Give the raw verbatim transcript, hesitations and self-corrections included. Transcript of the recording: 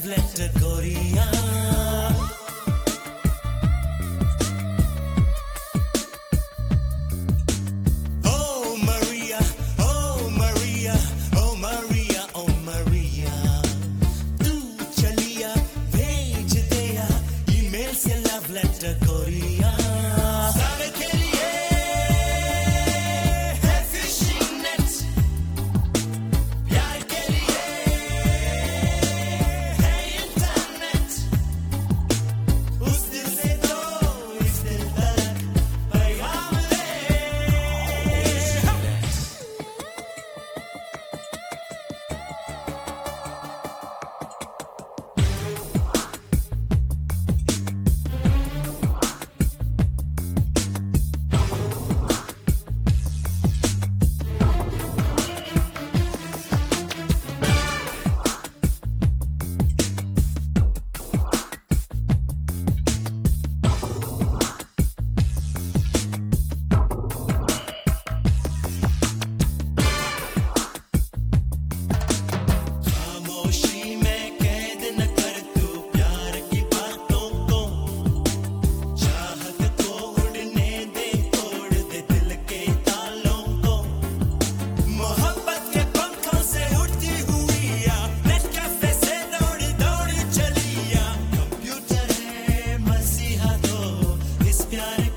love letter गोरिया Oh Maria, oh Maria, oh Maria, oh Maria तू चलिया भेज दिया ईमेल से love letter गोरिया सारे के लिए है fishing net प्यार के लिए है इंटरनेट उस दिल से तो इस दिल तक पैगाम ले खामोशी में कैद न कर तू प्यार की बातों को चाहत को उड़ने दे तोड़ दे दिल के तालों को मोहब्बत के पंखों से उड़ती हुई या नेट कैफे से दौड़ दौड़ चलिया कंप्यूटर है मसीहा दो इस प्यार